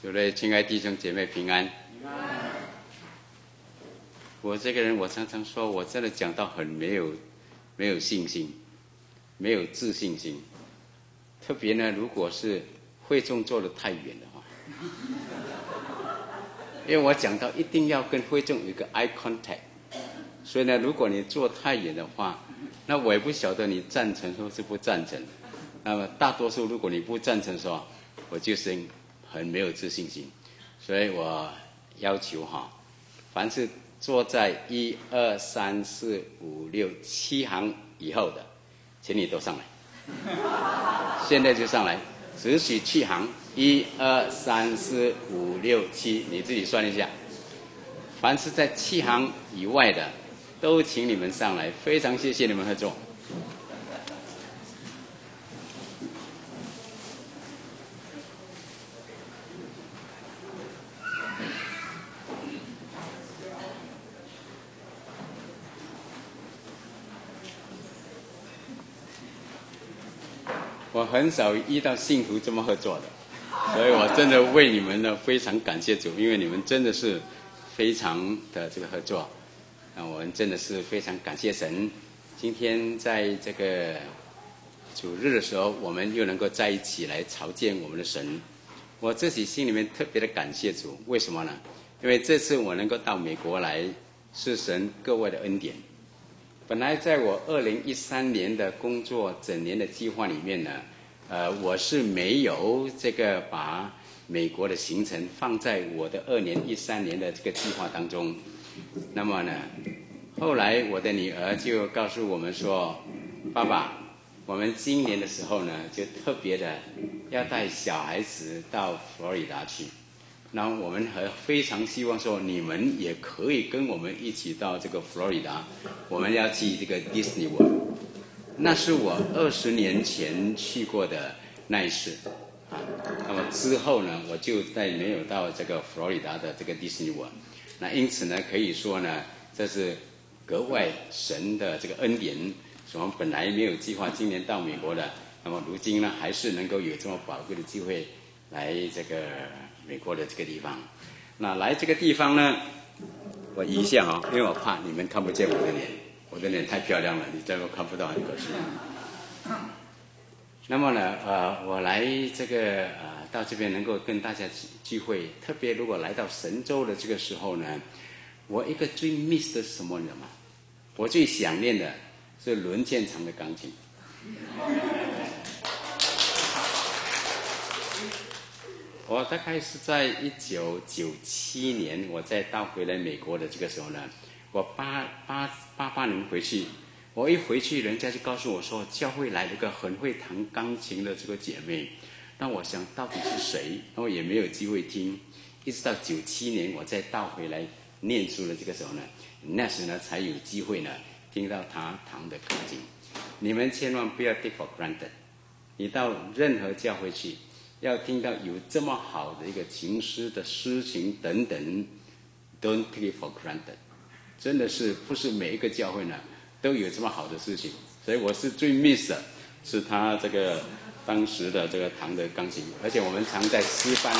主内亲爱弟兄姐妹平安。我这个人，我常常说我真的讲到很没有信心，没有自信心。特别呢，如果是会众坐得太远的话，因为我讲到一定要跟会众有一个 eye contact， 所以呢，如果你坐太远的话，那我也不晓得你赞成或是不赞成。那么大多数如果你不赞成说，我就是很没有自信心。所以我要求凡是坐在1、2、3、4、5、6、7行以后的，请你都上来。现在就上来，只许7行，1、2、3、4、5、6、7，你自己算一下。凡是在7行以外的，都请你们上来。非常谢谢你们合作。我很少遇到信徒这么合作的，所以我真的为你们呢非常感谢主，因为你们真的是非常的这个合作，我们真的是非常感谢神。今天在这个主日的时候，我们又能够在一起来朝见我们的神，我自己心里面特别的感谢主。为什么呢？因为这次我能够到美国来，是神各位的恩典。本来在我2013年的工作整年的计划里面呢，我是没有这个把美国的行程放在我的13年的这个计划当中。那么呢，后来我的女儿就告诉我们说，爸爸，我们今年的时候呢，就特别的要带小孩子到佛罗里达去。那我们非常希望说，你们也可以跟我们一起到这个佛罗里达，我们要去这个 Disney World。那是我20年前去过的那一次那么之后呢，我就再没有到这个佛罗里达的这个 Disney World。那因此呢，可以说呢，这是格外神的这个恩典。我们本来没有计划今年到美国的，那么如今呢，还是能够有这么宝贵的机会来这个美国的这个地方。那来这个地方呢，我移一下因为我怕你们看不见我的脸，我的脸太漂亮了，你这个看不到很可惜。那么呢，我来这个到这边能够跟大家聚会，特别如果来到神州的这个时候呢，我一个最 miss 的是什么，你知道吗？我最想念的是轮建长的钢琴。我大概是在1997年，我再到回来美国的这个时候呢，我88年回去，我一回去，人家就告诉我说，教会来了一个很会弹钢琴的这个姐妹。那我想到底是谁？然后也没有机会听，一直到97年我再倒回来念书的这个时候呢，那时呢才有机会呢听到她弹的钢琴。你们千万不要 take for granted， 你到任何教会去，要听到有这么好的一个琴师的诗情等等 ，don't take it for granted， 真的是不是每一个教会呢都有这么好的事情。所以我是最 miss 的是他这个当时的这个弹的钢琴，而且我们常在诗班，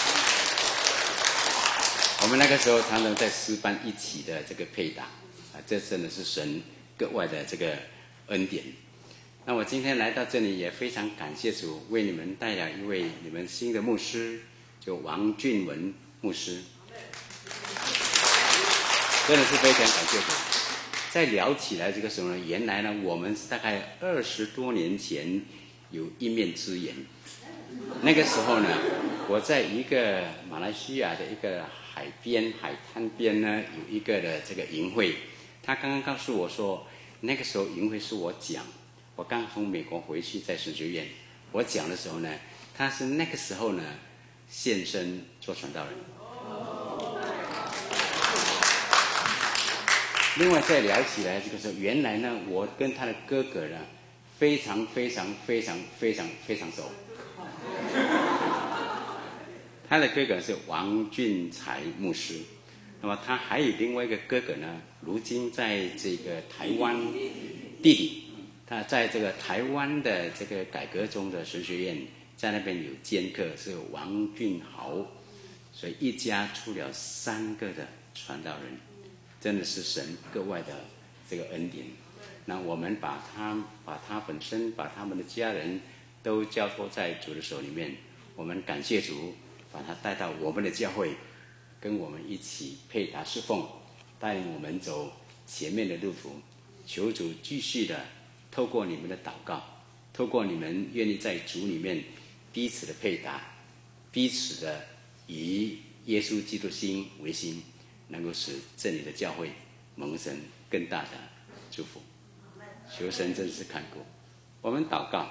我们那个时候常常在诗班一起的这个配搭这真的是神格外的这个恩典。那我今天来到这里也非常感谢主，为你们带来一位你们新的牧师，就王俊文牧师，真的是非常感谢主。在聊起来这个时候呢，原来呢我们是大概20多年前有一面之缘。那个时候呢，我在一个马来西亚的一个海滩边呢，有一个的这个营会，他刚刚告诉我说，那个时候营会是我讲。我刚从美国回去，在神学院，我讲的时候呢，他是那个时候呢现身做传道人。另外再聊起来，这个时候原来呢，我跟他的哥哥呢非常熟。他的哥哥是王俊才牧师，那么他还有另外一个哥哥呢，如今在这个台湾弟弟。他在这个台湾的这个改革中的神学院，在那边有兼课，是王俊豪所以一家出了3个的传道人，真的是神格外的这个恩典。那我们把他本身，把他们的家人都交托在主的手里面，我们感谢主，把他带到我们的教会，跟我们一起配搭侍奉，带领我们走前面的路途。求主继续的透过你们的祷告，透过你们愿意在主里面彼此的配搭，彼此的以耶稣基督心为心，能够使真理的教会蒙神更大的祝福。求神真是看顾我们。祷告。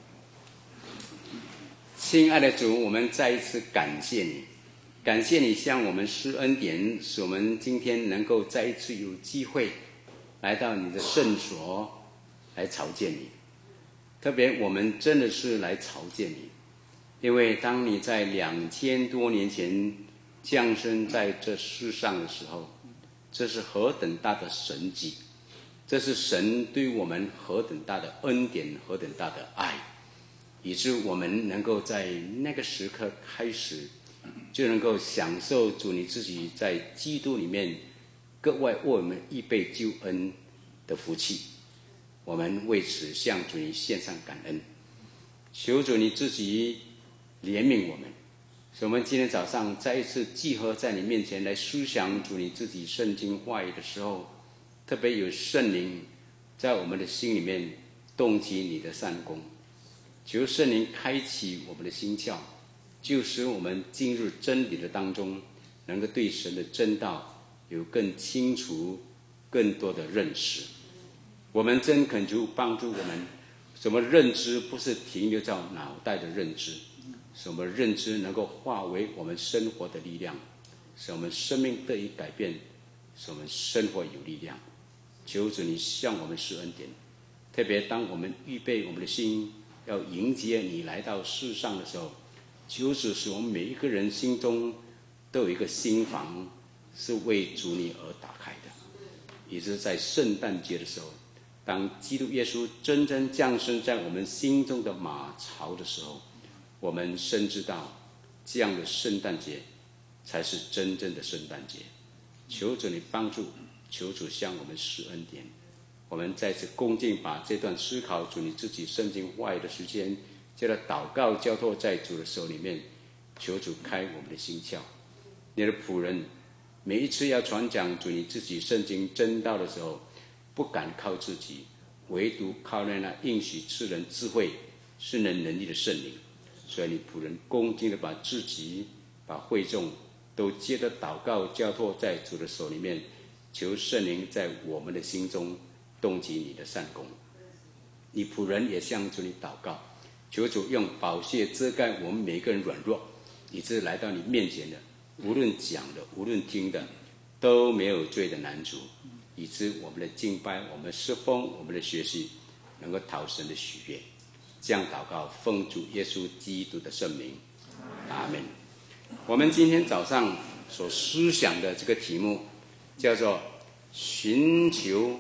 亲爱的主，我们再一次感谢你，感谢你向我们施恩典，使我们今天能够再一次有机会来到你的圣所来朝见你。特别我们真的是来朝见你，因为当你在2000多年前降生在这世上的时候，这是何等大的神迹，这是神对我们何等大的恩典，何等大的爱，以致我们能够在那个时刻开始就能够享受主你自己在基督里面格外为我们预备救恩的福气。我们为此向主你献上感恩，求主你自己怜悯我们，使我们今天早上再一次集合在你面前来思想主你自己圣经话语的时候，特别有圣灵在我们的心里面动起你的善功。求圣灵开启我们的心窍，就使我们进入真理的当中，能够对神的真道有更清楚更多的认识。我们真恳求帮助我们，什么认知不是停留在脑袋的认知，什么认知能够化为我们生活的力量，使我们生命得以改变，使我们生活有力量。求主你向我们施恩典，特别当我们预备我们的心要迎接你来到世上的时候，求主使我们每一个人心中都有一个心房是为主你而打开的，也就是在圣诞节的时候，当基督耶稣真正降生在我们心中的马槽的时候，我们深知道这样的圣诞节才是真正的圣诞节。求主你帮助，求主向我们施恩典。我们再次恭敬把这段思考主你自己圣经话语的时间，接着祷告交托在主的手里面，求主开我们的心窍。你的仆人每一次要传讲主你自己圣经真道的时候，不敢靠自己，唯独靠那应许赐人智慧是能力的圣灵。所以你仆人恭敬的把自己把会众都接着祷告交托在主的手里面，求圣灵在我们的心中动起你的善功。你仆人也向主你祷告，求主用宝血遮盖我们每一个人软弱，以致来到你面前的，无论讲的无论听的都没有罪的难主，以致我们的敬拜，我们的侍奉，我们的学习能够讨神的喜悦。这样祷告奉主耶稣基督的圣名，阿们。我们今天早上所思想的这个题目叫做寻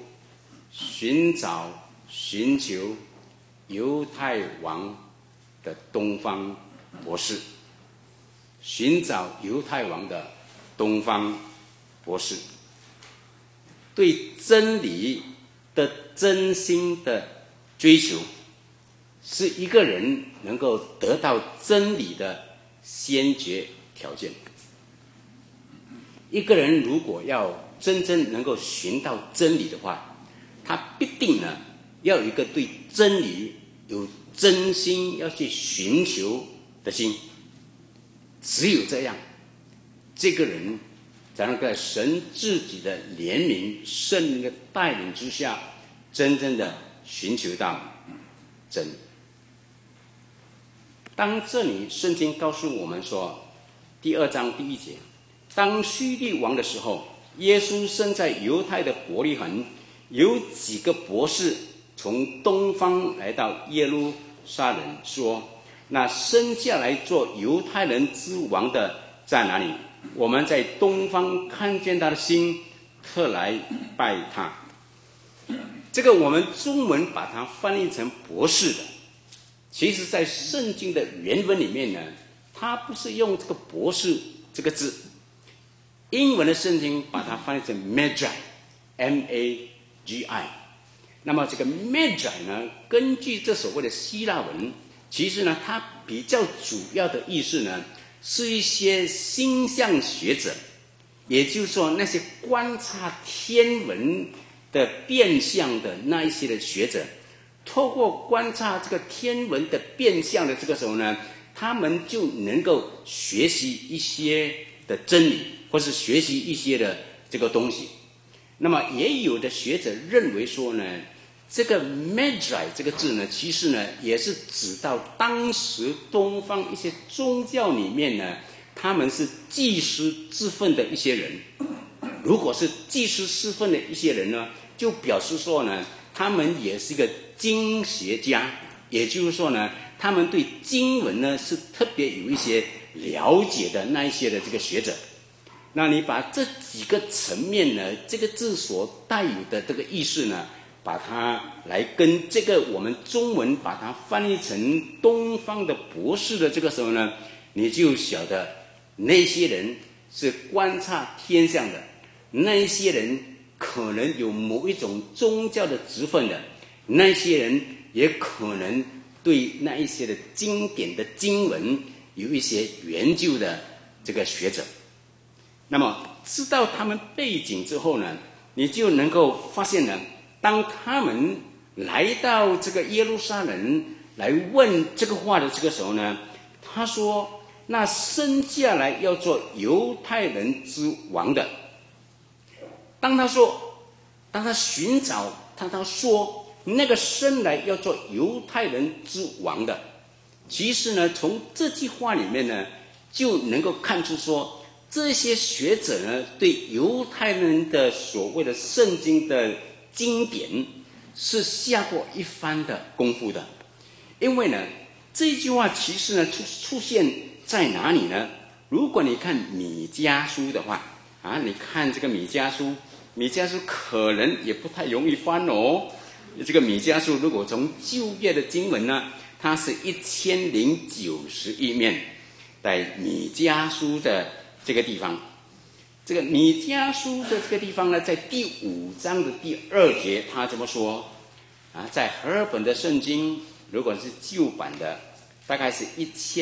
求犹太王的东方博士。寻找犹太王的东方博士，对真理的真心的追求，是一个人能够得到真理的先决条件。一个人如果要真正能够寻到真理的话，他必定呢要有一个对真理有真心要去寻求的心。只有这样，这个人才能在神自己的怜悯圣灵的带领之下，真正的寻求到真理。当这里圣经告诉我们说，第2章第1节，当希律王的时候，耶稣生在犹太的伯利恒，有几个博士从东方来到耶路撒冷，说，那生下来做犹太人之王的在哪里？我们在东方看见他的心，特来拜他。这个我们中文把它翻译成博士的，其实在圣经的原文里面呢，他不是用这个博士这这个字，英文的圣经把它翻译成 Magi，M-A-G-I。那么这个 Magi 呢，根据这所谓的希腊文，其实呢，它比较主要的意思呢，是一些星象学者，也就是说那些观察天文的变相的那一些的学者，透过观察这个天文的变相的这个时候呢，他们就能够学习一些的真理，或是学习一些的这个东西。那么也有的学者认为说呢，这个 Magi 这个字呢，其实呢也是指到当时东方一些宗教里面呢，他们是祭司之分的一些人。如果是祭司之分的一些人呢，就表示说呢，他们也是一个经学家，也就是说呢，他们对经文呢是特别有一些了解的那一些的这个学者。那你把这几个层面呢，这个字所带有的这个意思呢，把它来跟这个我们中文把它翻译成东方的博士的这个时候呢，你就晓得那些人是观察天象的，那些人可能有某一种宗教的职分的，那些人也可能对那一些的经典的经文有一些研究的这个学者。那么知道他们背景之后呢，你就能够发现呢，当他们来到这个耶路撒冷来问这个话的这个时候呢，他说那生下来要做犹太人之王的，当他寻找他说那个生来要做犹太人之王的，其实呢从这句话里面呢就能够看出说，这些学者呢对犹太人的所谓的圣经的经典是下过一番的功夫的。因为呢这句话其实呢出现在哪里呢？如果你看米迦书的话你看这个米迦书可能也不太容易翻哦。这个米迦书如果从旧约的经文呢，它是1091面，在米迦书的这个地方，这个米迦书的这个地方呢，在第5章的第2节，他怎么说在和合本的圣经，如果是旧版的，大概是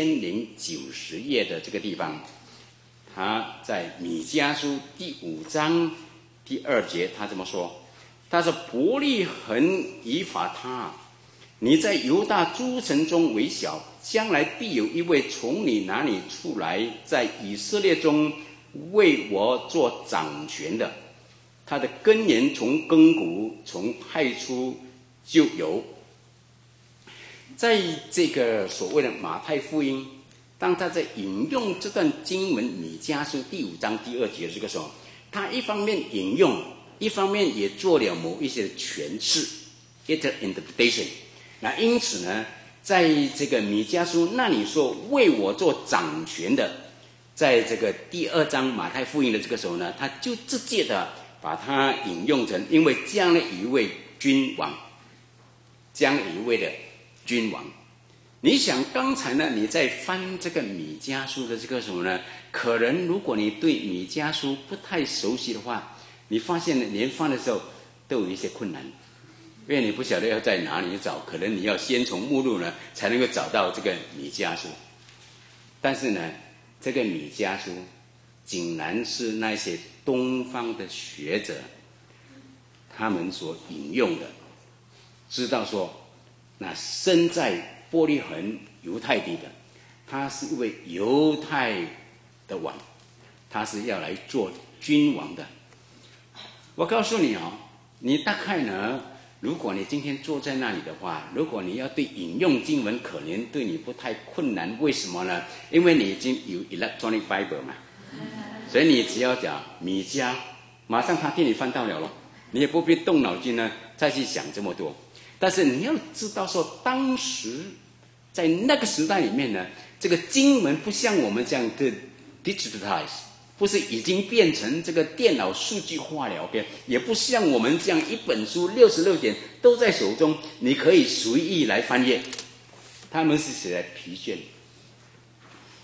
1090页的这个地方，他在米迦书第5章第2节，他怎么说？他说：“伯利恒以法他，你在犹大诸城中为小，将来必有一位从你那里出来，在以色列中为我做掌权的。他的根源从亘古，从太初就有。”在这个所谓的马太福音，当他在引用这段经文米迦书第5章第2节这个时候，他一方面引用，一方面也做了某一些的诠释 interpretation。 那因此呢，在这个米迦书那里说为我做掌权的，在这个第2章马太福音的这个时候呢，他就直接的把它引用成因为这样的一位君王，这样一位的君王。你想刚才呢，你在翻这个米迦书的这个时候呢，可能如果你对米迦书不太熟悉的话，你发现连翻的时候都有一些困难，因为你不晓得要在哪里找，可能你要先从目录呢才能够找到这个米迦书。但是呢，这个米迦书竟然是那些东方的学者他们所引用的，知道说那生在伯利恒犹太地的，他是一位犹太的王，他是要来做君王的。我告诉你你大概呢，如果你今天坐在那里的话，如果你要对引用经文可能对你不太困难。为什么呢？因为你已经有 electronic Bible 嘛，所以你只要讲米迦，马上他替你翻到了，你也不必动脑筋呢再去想这么多。但是你要知道说，当时在那个时代里面呢，这个经文不像我们这样的 digitalize， 不是已经变成这个电脑数据化了，也不像我们这样一本书66卷都在手中，你可以随意来翻阅。他们是写在皮卷，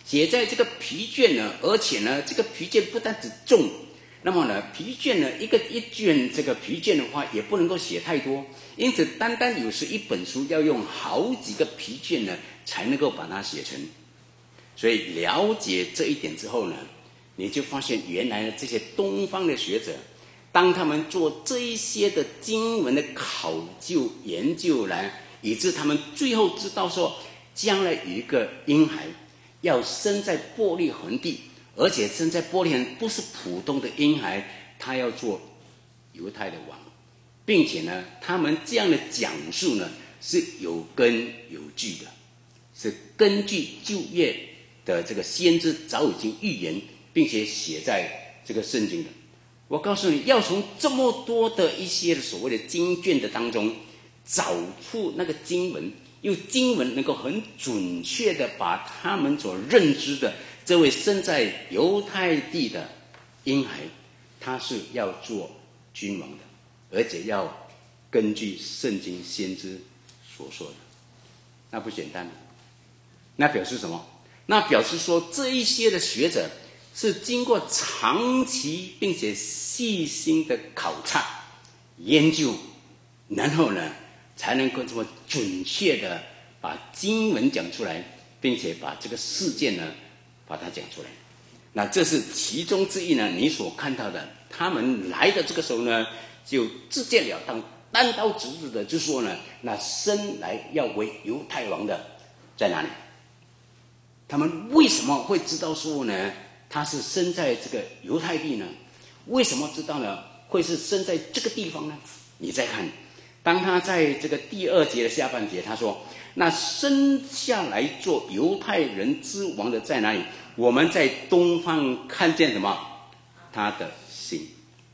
写在这个皮卷呢，而且呢，这个皮卷不但只重，那么呢，皮卷呢，一卷这个皮卷的话，也不能够写太多，因此单单有时一本书要用好几个皮卷呢，才能够把它写成。所以了解这一点之后呢，你就发现原来呢，这些东方的学者，当他们做这一些的经文的考究研究来，以致他们最后知道说，将来有一个婴孩要生在伯利恒地，而且生在伯利恒不是普通的婴孩，他要做犹太的王，并且呢，他们这样的讲述呢是有根有据的，是根据旧约的这个先知早已经预言，并且写在这个圣经的。我告诉你，要从这么多的一些所谓的经卷的当中找出那个经文，用经文能够很准确的把他们所认知的这位生在犹太地的婴孩，他是要做君王的，而且要根据圣经先知所说的，那不简单。那表示什么？那表示说，这一些的学者是经过长期并且细心的考察研究，然后呢才能够这么准确的把经文讲出来，并且把这个事件呢把它讲出来。那这是其中之一呢，你所看到的，他们来的这个时候呢，就直截了当单刀直入的就说呢，那生来要为犹太王的在哪里？他们为什么会知道说呢，他是生在这个犹太地呢？为什么知道呢？会是生在这个地方呢？你再看，当他在这个第2节的下半节，他说，那生下来做犹太人之王的在哪里？我们在东方看见什么？他的心。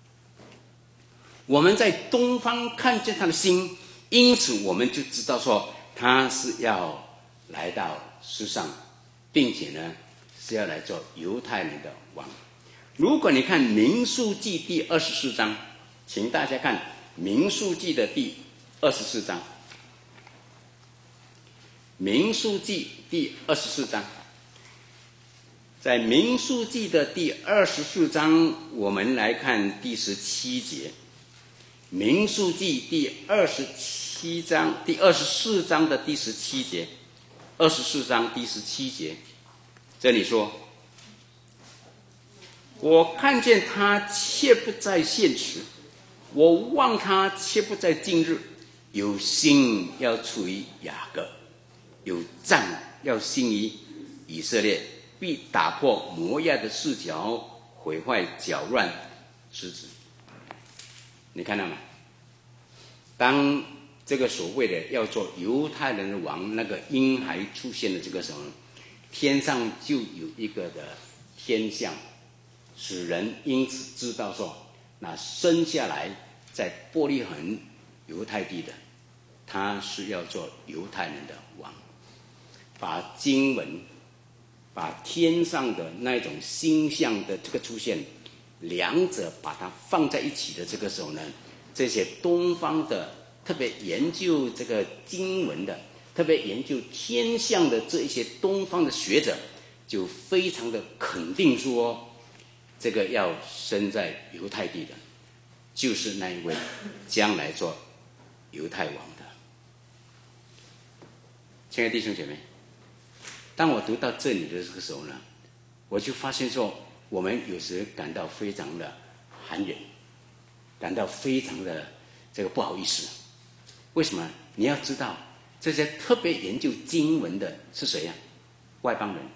我们在东方看见他的心，因此我们就知道说，他是要来到世上，并且呢是要来做犹太人的王。如果你看民数记第24章，请大家看民数记的第24章，民数记第24章，在民数记的第24章，我们来看第17节。民数记第24章的第17节，24章第17节，这里说，我看见他却不在现时，我望他却不在今日，有心要出于雅各，有杖要兴于以色列，必打破摩押的四角，毁坏搅乱之子。你看到吗？当这个所谓的要做犹太人的王那个婴孩出现的这个时候，天上就有一个的天象，使人因此知道说，那生下来在伯利恒犹太地的，他是要做犹太人的王。把经文，把天上的那种星象的这个出现，两者把它放在一起的这个时候呢，这些东方的特别研究这个经文的，特别研究天象的这一些东方的学者，就非常的肯定说，这个要生在犹太地的，就是那一位将来做犹太王的。亲爱的弟兄姐妹，当我读到这里的这个时候呢，我就发现说，我们有时感到非常的寒人，感到非常的这个不好意思。为什么？你要知道，这些特别研究经文的是谁呀？外邦人，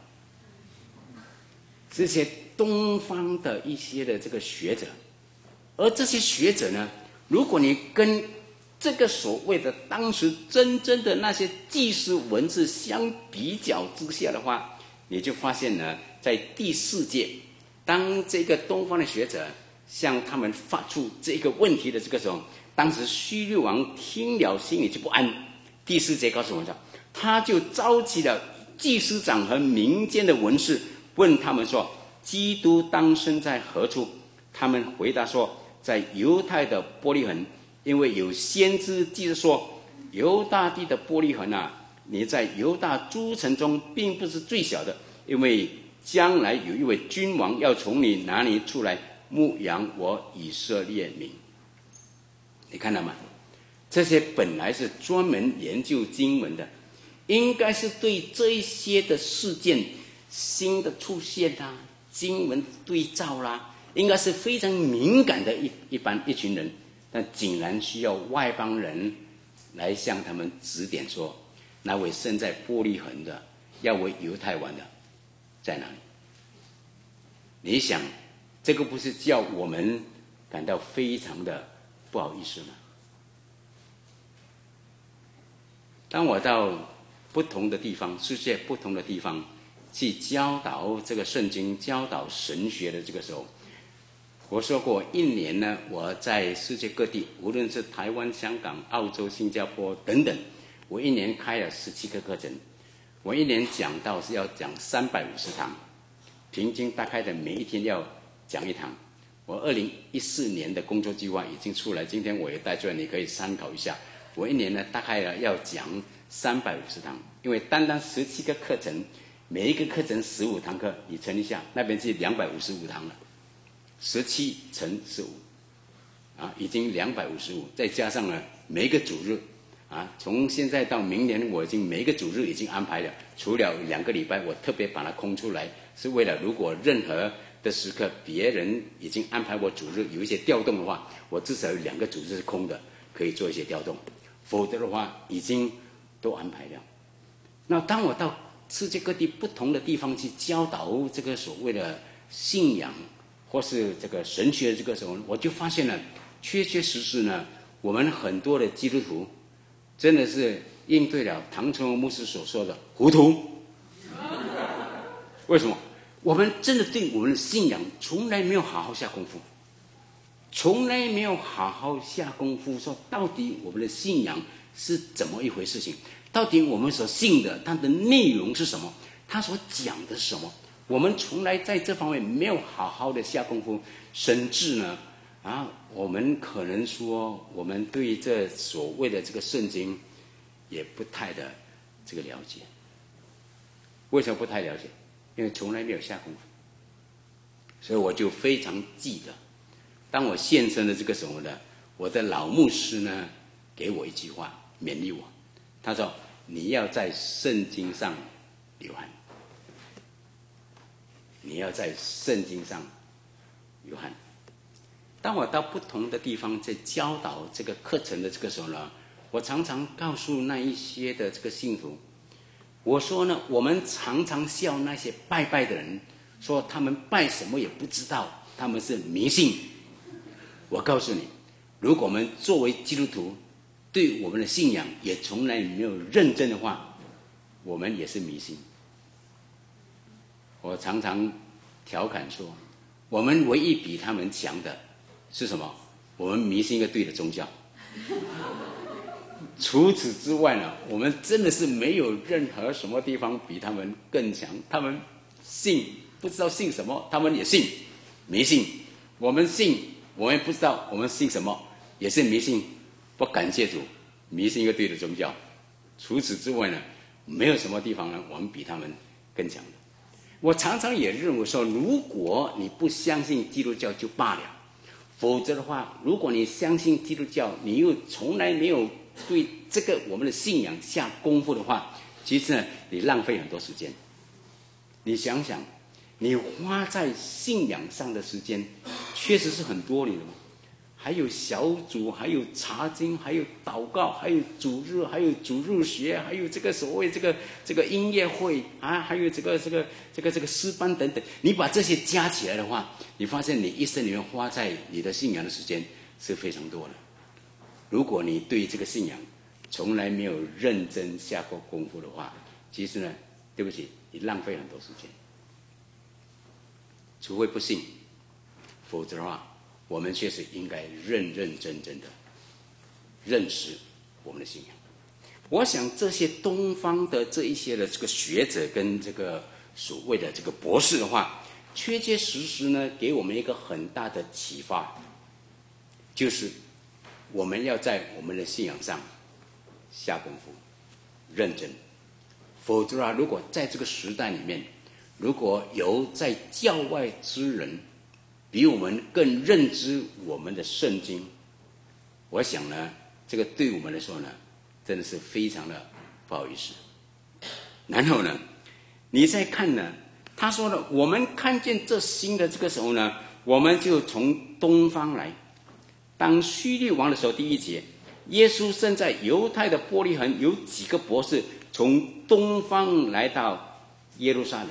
这些东方的一些的这个学者。而这些学者呢，如果你跟这个所谓的当时真正的那些纪实文字相比较之下的话，你就发现呢，在第4届，当这个东方的学者向他们发出这个问题的这个时候，当时希律王听了心里就不安。第4节告诉我们说，他就召集了祭司长和民间的文士，问他们说，基督当生在何处？他们回答说，在犹太的伯利恒，因为有先知记着说，犹大地的伯利恒啊，你在犹大诸城中并不是最小的， 因为将来有一位君王要从你哪里出来牧养我以色列民。你看到吗？这些本来是专门研究经文的，应该是对这一些的事件新的出现啦，经文对照啦，应该是非常敏感的一群人，但竟然需要外邦人来向他们指点说，那位生在伯利恒的，要为犹太王的在哪里？你想，这个不是叫我们感到非常的不好意思吗？当我到不同的地方，世界不同的地方去教导这个圣经、教导神学的这个时候，我说过，一年呢，我在世界各地，无论是台湾、香港、澳洲、新加坡等等，我一年开了17个课程，我一年讲到是要讲350堂，平均大概的每一天要讲1堂。我2014年的工作计划已经出来，今天我也带出来，你可以参考一下。我一年呢，大概要讲350堂，因为单单17个课程，每一个课程15堂课，你乘一下，那边是255堂了，17乘15，已经255，再加上呢每一个主日，从现在到明年，我已经每一个主日已经安排了，除了2个礼拜，我特别把它空出来，是为了如果任何的时刻别人已经安排我主日有一些调动的话，我至少有2个主日是空的，可以做一些调动。否则的话，已经都安排了。那当我到世界各地不同的地方去教导这个所谓的信仰或是这个神学的这个时候，我就发现了，确确实实呢，我们很多的基督徒真的是应对了唐崇荣牧师所说的糊涂。为什么？我们真的对我们的信仰从来没有好好下功夫。从来没有好好下功夫，说到底我们的信仰是怎么一回事情？到底我们所信的它的内容是什么？它所讲的是什么？我们从来在这方面没有好好的下功夫，甚至呢，我们可能说我们对这所谓的这个圣经也不太的这个了解。为什么不太了解？因为从来没有下功夫，所以我就非常记得。当我现身的这个时候呢，我的老牧师呢给我一句话勉励我，他说：“你要在圣经上流汗，你要在圣经上流汗。”当我到不同的地方在教导这个课程的这个时候呢，我常常告诉那一些的这个信徒，我说呢，我们常常笑那些拜拜的人，说他们拜什么也不知道，他们是迷信。我告诉你，如果我们作为基督徒，对我们的信仰也从来没有认真的话，我们也是迷信。我常常调侃说，我们唯一比他们强的是什么？我们迷信一个对的宗教。除此之外呢，我们真的是没有任何什么地方比他们更强。他们信不知道信什么，他们也信迷信。我们信，我们不知道我们信什么，也是迷信。不感谢主，迷信一个对的宗教。除此之外呢，没有什么地方呢，我们比他们更强的。我常常也认为说，如果你不相信基督教就罢了，否则的话，如果你相信基督教，你又从来没有对这个我们的信仰下功夫的话，其实呢，你浪费很多时间。你想想，你花在信仰上的时间确实是很多年的嘛，还有小组，还有查经，还有祷告，还有主日，还有主日学，还有这个所谓这个音乐会啊，还有这个诗班等等。你把这些加起来的话，你发现你一生里面花在你的信仰的时间是非常多的。如果你对这个信仰从来没有认真下过功夫的话，其实呢，对不起，你浪费很多时间。除非不信，否则的话，我们确实应该认认真真的认识我们的信仰。我想这些东方的这一些的这个学者跟这个所谓的这个博士的话，确确实实呢，给我们一个很大的启发，就是我们要在我们的信仰上下功夫，认真。否则如果在这个时代里面， 如果有在教外之人比我们更认知我们的圣经，我想呢，这个对我们来说呢，真的是非常的不好意思。然后呢，你再看呢，他说呢，我们看见这星的这个时候呢，我们就从东方来。当希律王的时候，第1节，耶稣生在犹太的伯利恒，有几个博士从东方来到耶路撒冷。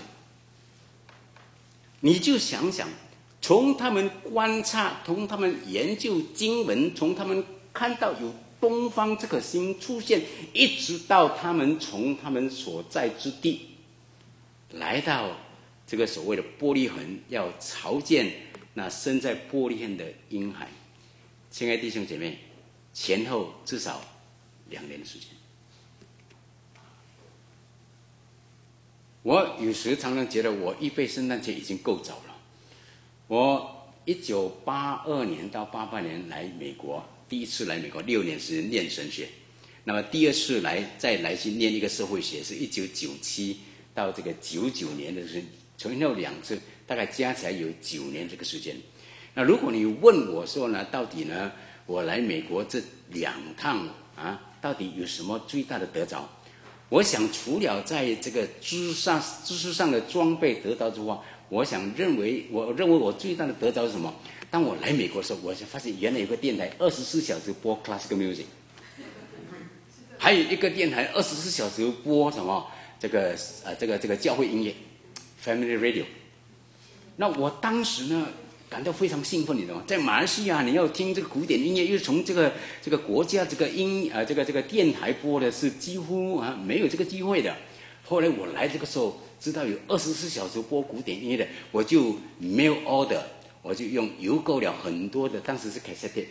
你就想想，从他们观察，从他们研究经文，从他们看到有东方这颗星出现，一直到他们从他们所在之地来到这个所谓的伯利恒，要朝见那生在伯利恒的婴孩。亲爱的弟兄姐妹，前后至少2年的时间。我有时常常觉得我预备圣诞节已经够早了。我1982年到88年来美国，第一次来美国6年时念神学，那么第2次再来去念一个社会学，是1997到这个99年的时候，前后2次，大概加起来有9年这个时间。那如果你问我说呢，到底呢，我来美国这2趟啊，到底有什么最大的得着？我想除了在这个知识上的装备得到之外，我认为我最大的得着是什么？当我来美国的时候，我就发现原来有个电台24小时播 classical music， 还有一个电台24小时播什么这个教会音乐 family radio。那我当时呢，感到非常兴奋，你知道吗？在马来西亚，你要听这个古典音乐，又从这个国家这个这个电台播的，是几乎没有这个机会的。后来我来这个时候，知道有24小时播古典音乐的，我就mail order，我就邮购了很多的，当时是 cassette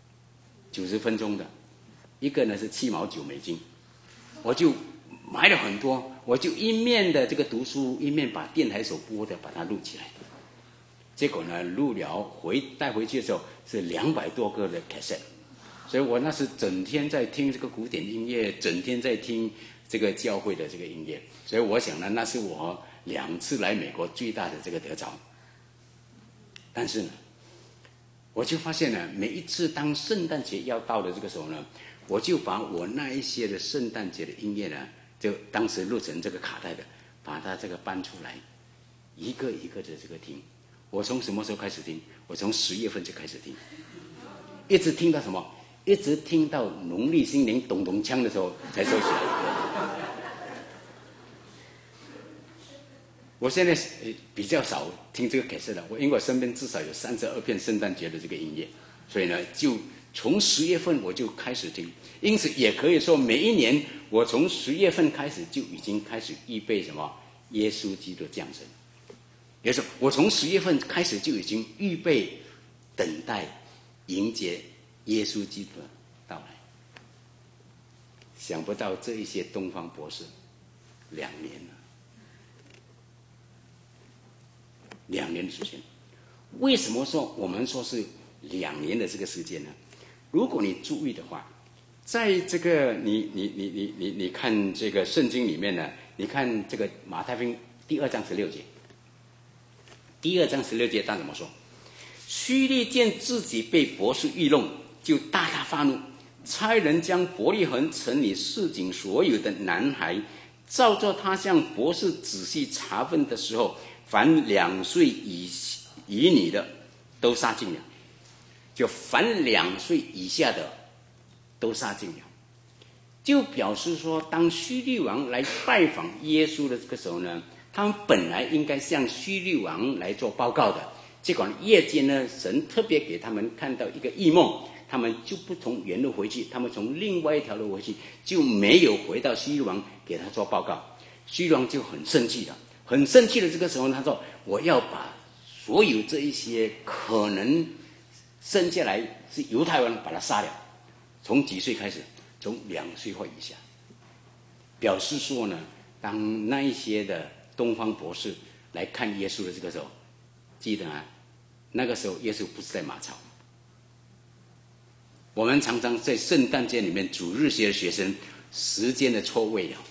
90分钟的，一个呢是7毛9美金，我就买了很多，我就一面的这个读书，一面把电台所播的把它录起来。结果呢，录了带回去的时候是200多个的 cassette， 所以我那时整天在听这个古典音乐，整天在听这个教会的这个音乐，所以我想呢，那是我2次来美国最大的这个得着。但是呢，我就发现呢，每一次当圣诞节要到的这个时候呢，我就把我那一些的圣诞节的音乐呢，就当时录成这个卡带的，把它这个搬出来，一个一个的这个听。我从什么时候开始听？我从10月份就开始听，一直听到什么？一直听到农历新年咚咚锵的时候才收起来。我现在比较少听这个cassette了，因为我身边至少有32片圣诞节的这个音乐，所以呢，就从10月份我就开始听。因此也可以说，每一年我从10月份开始就已经开始预备什么耶稣基督降生。也就是我从10月份开始就已经预备等待迎接耶稣基督的到来。想不到这一些东方博士2年了，2年的时间。为什么说我们说是2年的这个时间呢？如果你注意的话，在这个你看这个圣经里面呢，你看这个马太福音第2章16节。第2章16节他怎么说？希律见自己被博士愚弄，就大大发怒，差人将伯利恒城里市井所有的男孩，照着他向博士仔细查问的时候，凡2岁以女的都杀尽了，就凡2岁以下的都杀尽了。就表示说，当希律王来拜访耶稣的这个时候呢，他们本来应该向希律王来做报告的，结果夜间呢，神特别给他们看到一个异梦，他们就不从原路回去，他们从另外一条路回去，就没有回到希律王给他做报告。希律王就很生气了，很生气的这个时候，他说：“我要把所有这一些可能生下来是犹太人，把他杀了。从几岁开始？从2岁或以下。”表示说呢，当那一些的东方博士来看耶稣的这个时候，记得啊，那个时候耶稣不是在马槽。我们常常在圣诞节里面主日学的学生时间的错位了，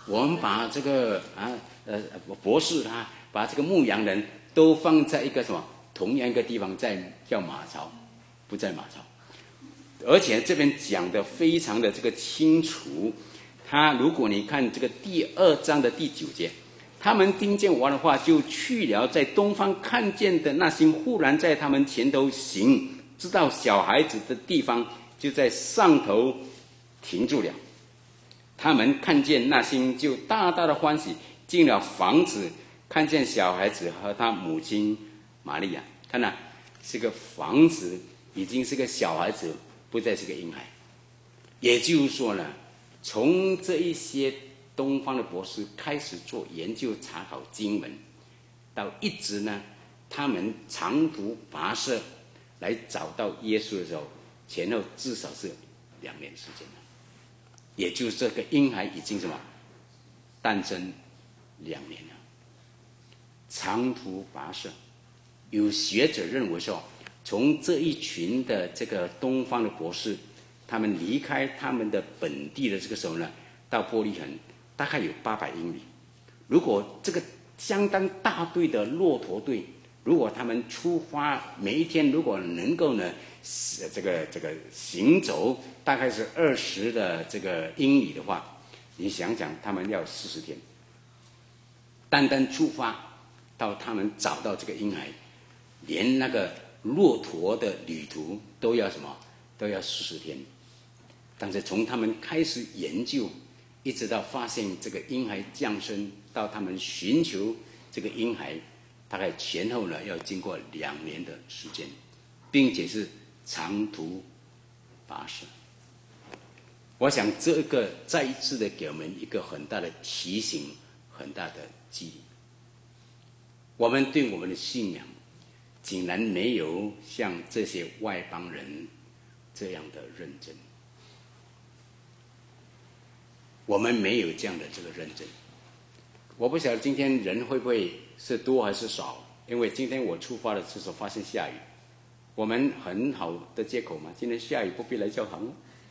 我们把这个博士把这个牧羊人都放在一个什么同样一个地方，在叫马槽，不在马槽。而且这边讲的非常的这个清楚，如果你看这个第2章的第9节，他们听见我的话，就去了，在东方看见的那星忽然在他们前头行，知道小孩子的地方，就在上头停住了。他们看见那星，就大大的欢喜，进了房子，看见小孩子和他母亲玛利亚。看到这个房子已经是个小孩子，不再是个婴孩。也就是说呢，从这一些东方的博士开始做研究查考经文，到一直呢，他们长途跋涉来找到耶稣的时候，前后至少是2年时间了。也就是这个婴孩已经什么诞生2年了，长途跋涉。有学者认为说，从这一群的这个东方的博士，他们离开他们的本地的这个时候呢，到伯利恒大概有800英里。如果这个相当大队的骆驼队，如果他们出发，每一天如果能够呢，这个行走大概是20的这个英里的话，你想想，他们要40天，单单出发到他们找到这个婴孩，连那个骆驼的旅途都要什么？都要40天。但是从他们开始研究，一直到发现这个婴孩降生，到他们寻求这个婴孩，大概前后呢要经过2年的时间，并且是长途跋涉。我想这个再一次的给我们一个很大的提醒，很大的激励。我们对我们的信仰竟然没有像这些外邦人这样的认真，我们没有这样的这个认真。我不晓得今天人会不会是多还是少，因为今天我出发的时候发现下雨。我们很好的借口嘛，今天下雨不必来教堂了。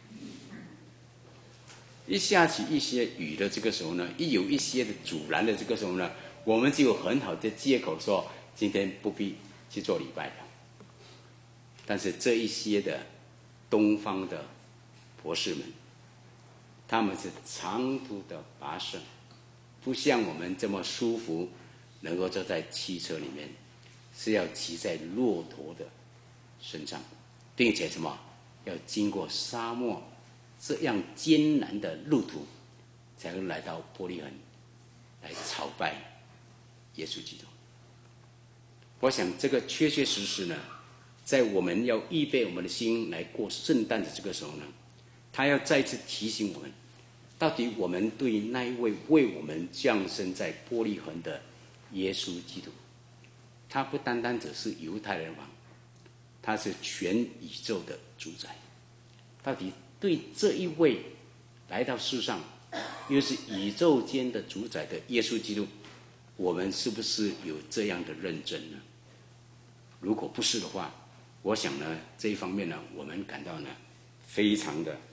一下起一些雨的这个时候呢，一有一些的阻拦的这个时候呢，我们就有很好的借口说今天不必去做礼拜了。但是这一些的东方的博士们，他们是长途的跋涉，不像我们这么舒服，能够坐在汽车里面，是要骑在骆驼的身上，并且什么要经过沙漠这样艰难的路途，才能来到伯利恒来朝拜耶稣基督。我想这个确确实实呢，在我们要预备我们的心来过圣诞的这个时候呢，他要再次提醒我们，到底我们对那一位为我们降生在伯利恒的耶稣基督，他不单单只是犹太人王，他是全宇宙的主宰。到底对这一位来到世上又是宇宙间的主宰的耶稣基督，我们是不是有这样的认真呢？如果不是的话，我想呢，这一方面呢，我们感到呢非常的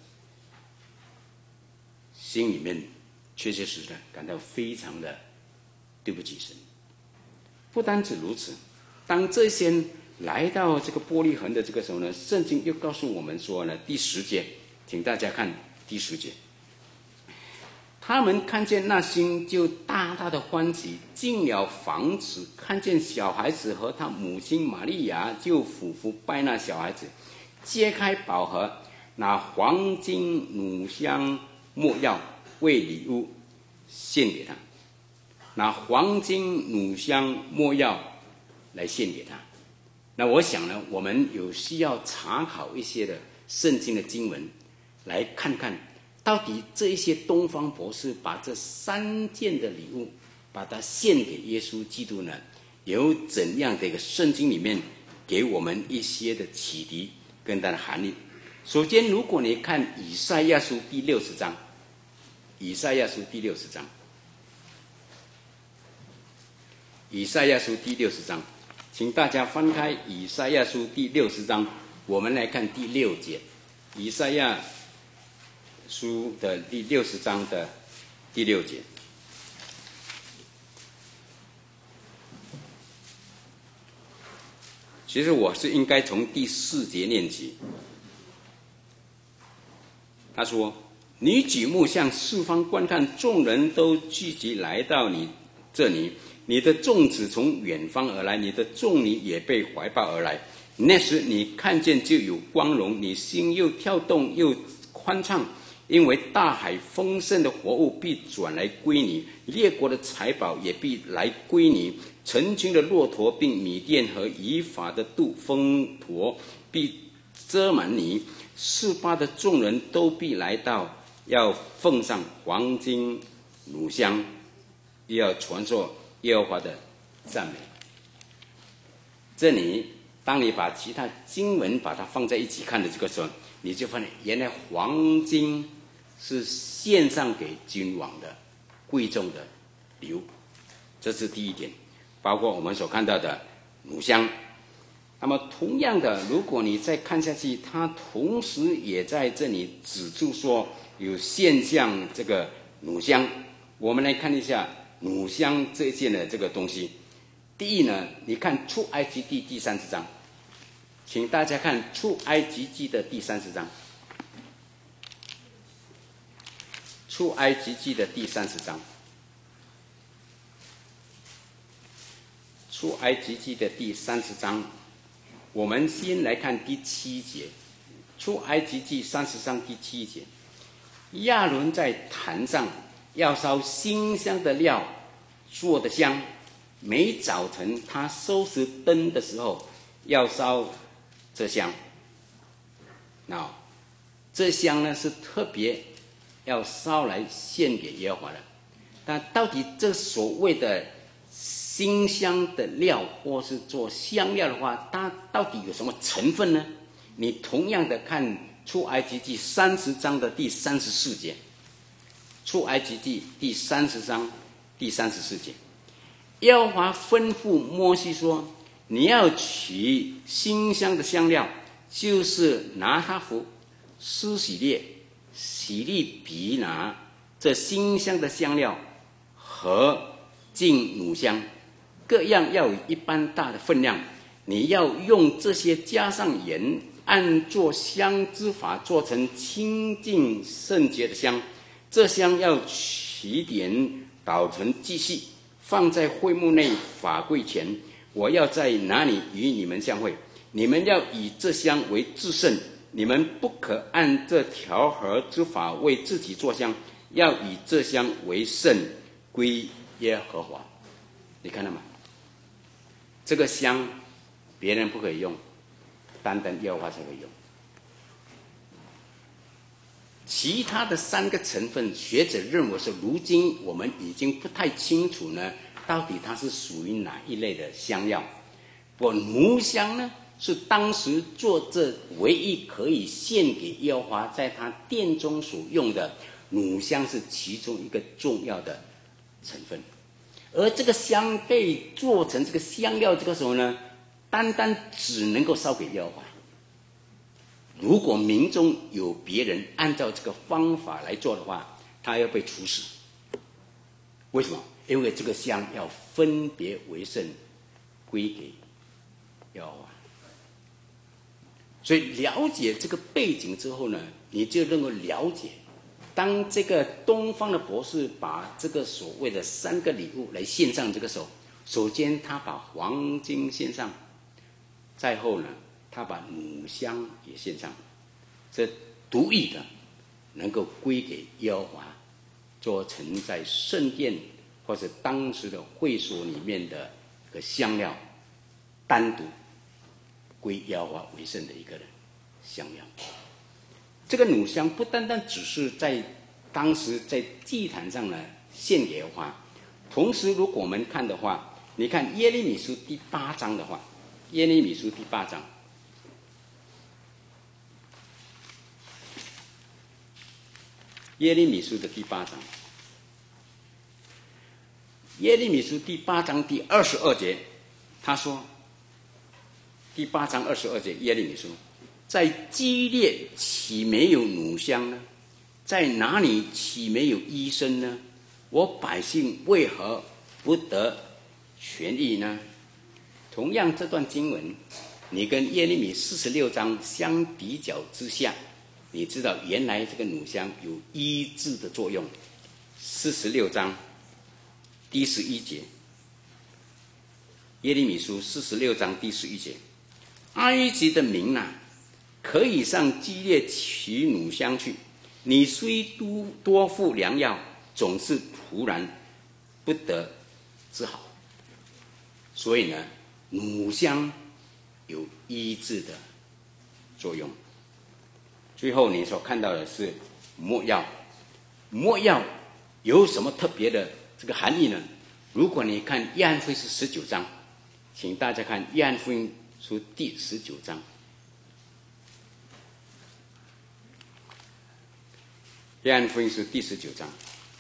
心里面确确实实的感到非常的对不起神。不单止如此，当这些来到这个伯利恒的这个时候呢，圣经又告诉我们说呢，第10节，请大家看第10节，他们看见那星，就大大的欢喜，进了房子，看见小孩子和他母亲玛利亚，就俯伏拜那小孩子，揭开宝盒，拿黄金、乳香、没药为礼物献给他，拿黄金、乳香、没药来献给他。那我想呢，我们有需要查考一些的圣经的经文，来看看到底这一些东方博士把这3件的礼物把它献给耶稣基督呢，有怎样的一个圣经里面给我们一些的启迪跟它的含义。首先，如果你看以赛亚书第60章，以赛亚书第60章，以赛亚书第60章，请大家翻开以赛亚书第60章，我们来看第6节。以赛亚书的第60章的第6节。其实我是应该从第4节念起。他说：“你举目向四方观看，众人都聚集来到你这里，你的众子从远方而来，你的众女也被怀抱而来。那时你看见就有光荣，你心又跳动又欢畅，因为大海丰盛的活物必转来归你，列国的财宝也必来归你。成群的骆驼并米甸和以法的杜峰驼必遮满你。四巴的众人都必来到，要奉上黄金乳香，又要传说耶和华的赞美。”这里当你把其他经文把它放在一起看的这个时候，你就发现原来黄金是献上给君王的贵重的礼物，这是第一点。包括我们所看到的乳香。那么同样的，如果你再看下去，它同时也在这里指出说有现象这个乳香。我们来看一下乳香这一件的这个东西。第一呢，你看出埃及记第30章，请大家看出埃及记的第30章。出埃及记的第30章。出埃及记的第30章，我们先来看第7节。出埃及记30章第7节，亚伦在坛上要烧馨香的料做的香，每早晨他收拾灯的时候要烧这香。那这香呢是特别要烧来献给耶和华的。但到底这所谓的馨香的料或是做香料的话，它到底有什么成分呢？你同样的看出埃及记30章的第34节。出埃及记第30章第34节，耶和华吩咐摩西说：“你要取馨香的香料，就是拿哈弗、施洗列、洗利比拿这馨香的香料和净乳香，各样要有一般大的分量。你要用这些加上盐，按做香之法做成清净圣洁的香。这香要取点捣成细细，放在会幕内法柜前。我要在哪里与你们相会？你们要以这香为至圣，你们不可按这调和之法为自己做香，要以这香为圣，归耶和华。”你看到吗？这个香别人不可以用，单单耶和华才可以用。其他的3个成分，学者认为是如今我们已经不太清楚呢，到底它是属于哪一类的香料。乳香呢，是当时做这唯一可以献给耶和华在他殿中所用的，乳香是其中一个重要的成分。而这个香被做成这个香料，这个时候呢，单单只能够烧给耶和华。如果民中有别人按照这个方法来做的话，他要被处死。为什么？因为这个香要分别为圣，归给耶和华。所以了解这个背景之后呢，你就能够了解，当这个东方的博士把这个所谓的3个礼物来献上这个时候，首先他把黄金献上，再后呢他把乳香也献上，这独一的能够归给耶和华，做成在圣殿或者当时的会所里面的一个香料，单独归耶和华为圣的一个香料。这个乳香不单单只是在当时在祭坛上呢献给耶和华，同时如果我们看的话，你看耶利米书第8章的话，耶利米书第8章，耶利米书的第8章，耶利米书第8章第22节，他说，第8章22节，耶利米书，在基列岂没有乳香呢？在哪里岂没有医生呢？ 我百姓为何不得痊愈呢？同样，这段经文，你跟耶利米46章相比较之下，你知道原来这个乳香有医治的作用。46章第11节，耶利米书46章第11节，埃及的民啊，可以上基列取乳香去，你虽多付良药，总是突然不得治好。所以呢，乳香有医治的作用。最后你所看到的是没药，没药有什么特别的这个含义呢？如果你看约翰福音是19章，请大家看约翰福音书第19章。约翰福音书第19章，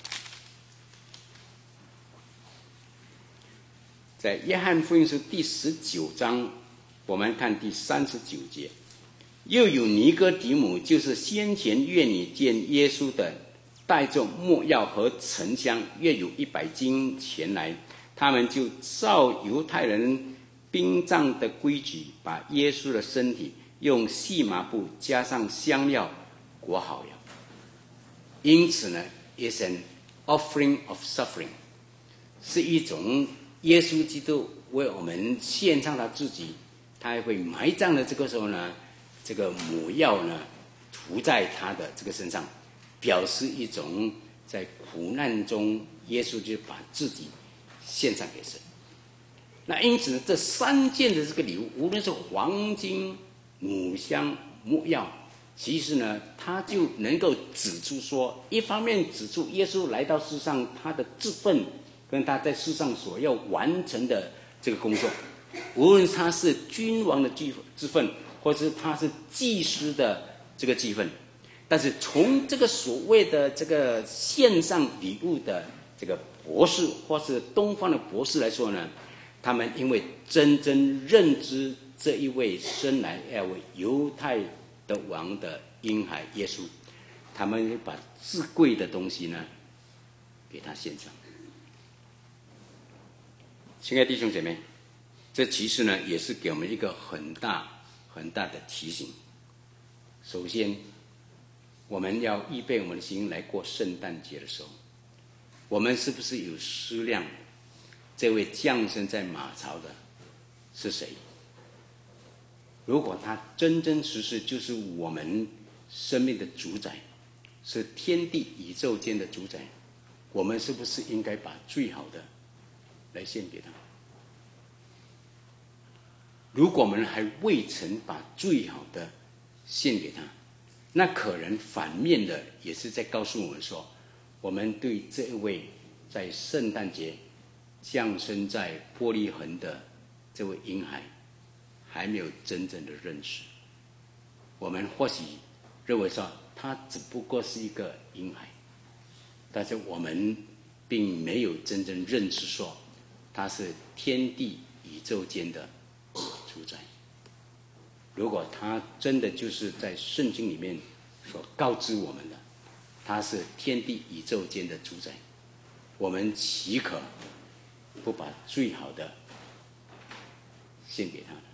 在约翰福音书第19章，我们看第39节，又有尼哥底母，就是先前约你见耶稣的，带着没药和沉香，约有100斤前来，他们就照犹太人殡葬的规矩，把耶稣的身体用细麻布加上香料裹好了。因此呢 ，is an offering of suffering， 是一种耶稣基督为我们献上他自己，他还会埋葬的这个时候呢，这个抹药呢涂在他的这个身上，表示一种在苦难中，耶稣就把自己献上给神。那因此呢，这3件的这个礼物，无论是黄金、乳香、没药，其实呢，他就能够指出说，一方面指出耶稣来到世上他的职分跟他在世上所要完成的这个工作，无论他是君王的职分，或是他是祭司的这个职分，但是从这个所谓的这个献上礼物的这个博士，或是东方的博士来说呢，他们因为真正认知这一位生来要为犹太的王的婴孩耶稣，他们把至贵的东西呢给他献上。亲爱的弟兄姐妹，这其实呢也是给我们一个很大很大的提醒。首先，我们要预备我们的心来过圣诞节的时候，我们是不是有思量这位降生在马槽的是谁？如果他真真实实就是我们生命的主宰，是天地宇宙间的主宰，我们是不是应该把最好的来献给他？如果我们还未曾把最好的献给他，那可能反面的也是在告诉我们说，我们对这一位在圣诞节降生在伯利恒的这位婴孩还没有真正的认识。我们或许认为说他只不过是一个婴孩，但是我们并没有真正认识说他是天地宇宙间的主宰。如果他真的就是在圣经里面所告知我们的，他是天地宇宙间的主宰，我们岂可不把最好的献给他呢？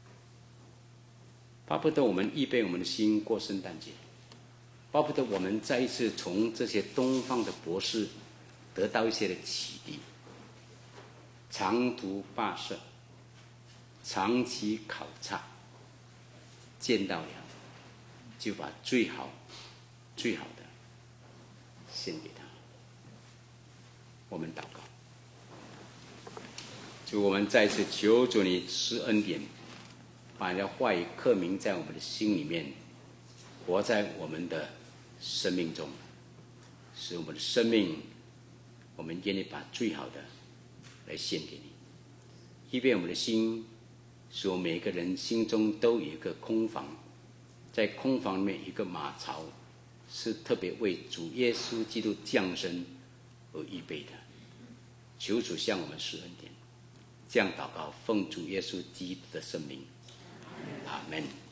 巴不得我们预备我们的心过圣诞节，巴不得我们再一次从这些东方的博士得到一些的启迪，长途跋涉，长期考察，见到了就把最好最好的献给他。我们祷告，主，我们再次求主你施恩典，把你的话语刻铭在我们的心里面，活在我们的生命中，使我们的生命，我们愿意把最好的来献给你。预备我们的心，使我们每个人心中都有一个空房，在空房里面一个马槽，是特别为主耶稣基督降生而预备的。求主向我们施恩典，这样祷告，奉主耶稣基督的圣名，阿们。